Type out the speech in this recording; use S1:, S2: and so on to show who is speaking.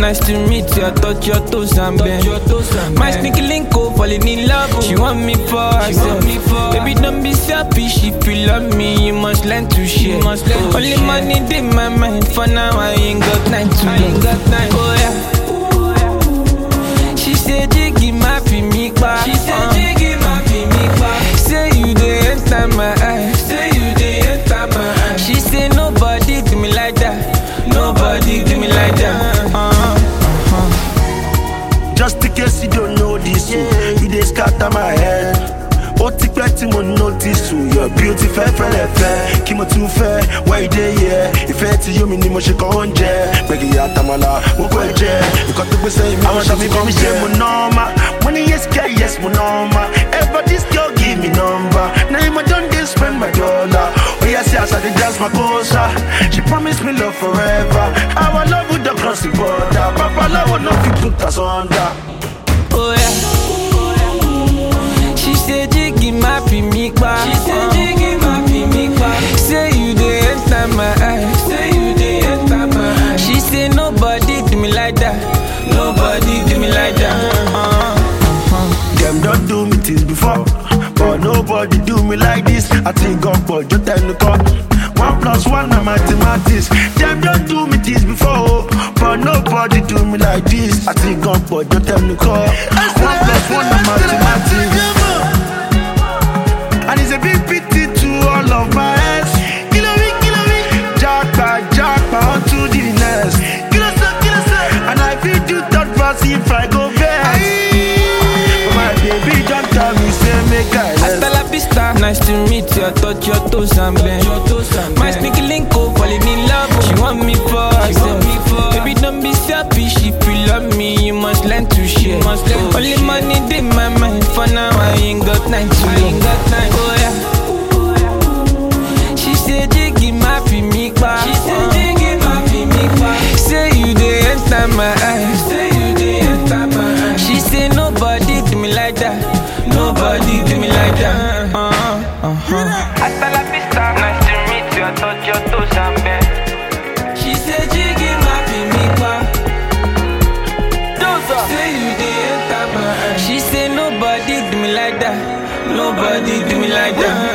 S1: nice to meet you. I touch your toes and bend. My sneaky link up, falling in love. She want me for herself. Baby, don't be selfish. If you love me, you must learn to share. Only money in my mind. For now, I ain't got time to love. Oh yeah. She said, Jiggy, my me back. She said, Jiggy, my me back. Say you dey enter my eyes. Say you dey enter my eyes. She said, nobody do me like that. Nobody do me like that.
S2: Just in case you don't know this, you dey scatter my head. Ó ti pẹ́ tí mo notice your beauty fẹ́ kí mo tún fẹ́ wá ìdè yẹ. Ìfẹ́ tí yóò mi ni mo ṣe kàn oúnjẹ. Gbẹ̀gì àtàmàlà mo kọ́ ẹ jẹ. Nǹkan tó gbé sẹ́yìn mi àwọn ṣàmì kan mi ṣe mo normal. Mo ní yes girl yes mo normal. Ever this girl give me number. Now you don dey spend my dollar. Oh yeah, see as I dey dance my cosa. She promised me love forever. Our love would not cross the border. Papa love no fit put us under.
S1: Oh yeah. She said, Jiggy, my me back. She said, Jiggy, my me back. Say you dey enter my eyes. Say you dey enter my eyes. She said, nobody do me like that. Nobody do me like that.
S2: Them don't do me things before, but nobody do me like this. I think God but you tell me call 1+1 na mathematics. Them don't do me things before, but nobody do me like this. I think God but you tell me call 1+1 na mathematics. And it's a big pity to all of my ex. Kill me, jackpot onto the nest. Kill us. And I feel do that pass if I go best. My baby don't tell me, say make I rest.
S1: Hasta la vista, nice to meet you. I touch your toes and bend. My sneaky link up, falling in love. She want me for herself. Baby, don't be selfish. If you love me, you must learn to share. Only money in my mind. For now, I ain't got time to love. Oh yeah. She said, Jiggy, my me back. She said, Jiggy, my me back. Say you dey enter my eyes. Say you dey enter my eyes. She said, nobody do me like that. Nobody do me like that. Hasta la vista, nice to meet you. I touch your toes and bend. She said, Jiggy, my me back. Say you dey enter my eyes. She said, nobody do me like that. Nobody do me like that.